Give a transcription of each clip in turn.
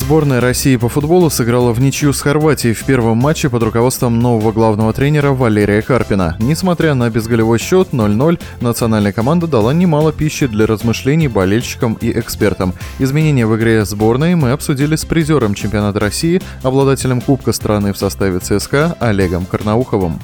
Сборная России по футболу сыграла в ничью с Хорватией в первом матче под руководством нового главного тренера Валерия Карпина. Несмотря на безголевой счет 0-0, национальная команда дала немало пищи для размышлений болельщикам и экспертам. Изменения в игре сборной мы обсудили с призером чемпионата России, обладателем Кубка страны в составе ЦСКА Олегом Карнауховым.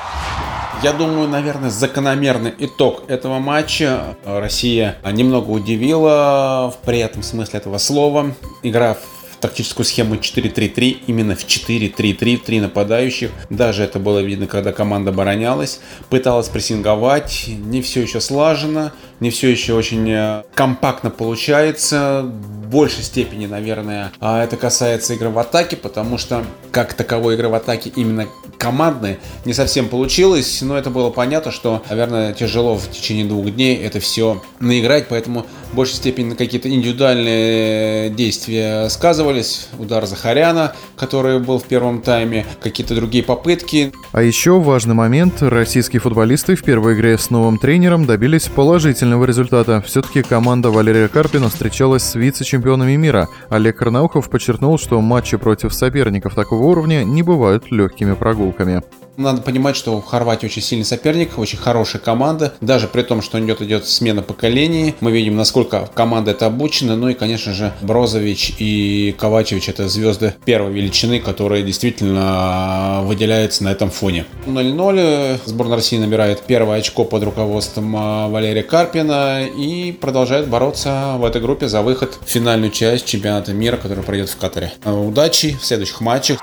Я думаю, наверное, закономерный итог этого матча. Россия немного удивила в приятном смысле этого слова. Игра в тактическую схему 4-3-3, именно в 4-3-3, 3 нападающих. Даже это было видно, когда команда оборонялась. Пыталась прессинговать, не все еще слажено, не все еще очень компактно получается. В большей степени, наверное, это касается игры в атаке, потому что как таковой игры в атаке именно командной не совсем получилось, но это было понятно, что, наверное, тяжело в течение 2 дней это все наиграть, поэтому в большей степени на какие-то индивидуальные действия сказывались. Удар Захаряна, который был в первом тайме, какие-то другие попытки. А еще важный момент. Российские футболисты в первой игре с новым тренером добились положительного результата. Все-таки команда Валерия Карпина встречалась с вице-чемпионами мира. Олег Карнаухов подчеркнул, что матчи против соперников такого уровня не бывают легкими прогулками. Надо понимать, что в Хорватии очень сильный соперник, очень хорошая команда. Даже при том, что идет смена поколений, мы видим, насколько команда это обучена. Ну и, конечно же, Брозович и Ковачевич — это звезды первой величины, которые действительно выделяются на этом фоне. 0-0. Сборная России набирает первое очко под руководством Валерия Карпина и продолжает бороться в этой группе за выход в финальную часть чемпионата мира, который пройдет в Катаре. Удачи в следующих матчах.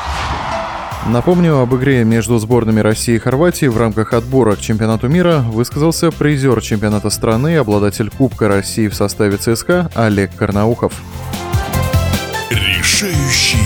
Напомню, об игре между сборными России и Хорватии в рамках отбора к чемпионату мира высказался призер чемпионата страны, обладатель Кубка России в составе ЦСКА Олег Карнаухов. Решающий